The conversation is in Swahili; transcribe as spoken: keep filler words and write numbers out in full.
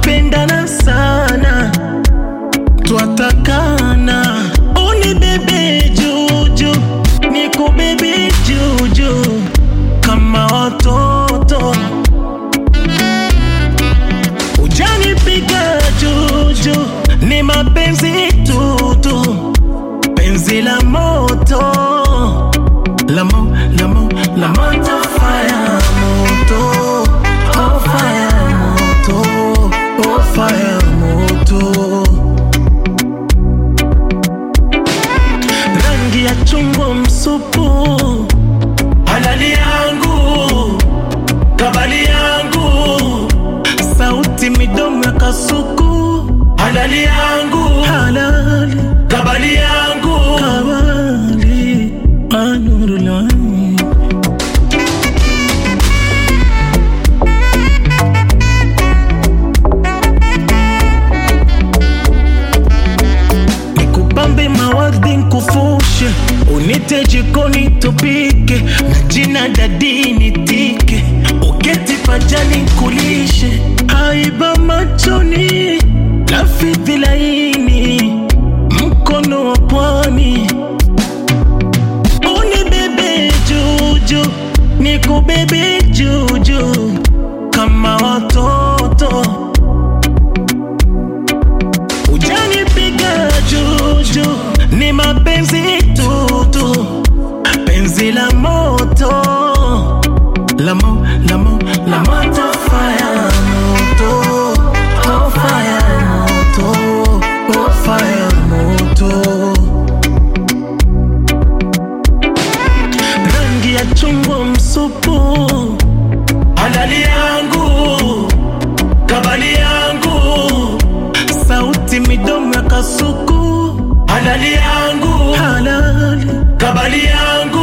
twapendana sana, twatakana. Unibebe juju, nikubebe juju kama watoto. Ujanipiga juju, ni mapenzi tutu, penzi la moto, la mo, la mo, la moto, fire moto, oh fire moto, oh fire moto. Rangi ya chungwa msupu, halali yangu, kabali yangu. Sauti midomo ya kasuku, halali yangu, halali, kabali yangu, kabali, anurulani. Nikupambe mawardi nkufushe, unite jikoni tupike, na jina dadi nitike, uketi pajani kulishe. Haiba machoni, lafidhi laini, mkono wa pwani. Unibebe juju, nikubebe juju kama watoto. Ujanipiga juju, ni mapenzi tutu, penzi la moto, la mo, la mo, la moto, fire moto, oh fire moto, oh fire moto. Rangi ya chungwa msupu, halali yangu, kabali yangu. Sauti midomo ya kasuku, halali yangu, halali, kabali yangu.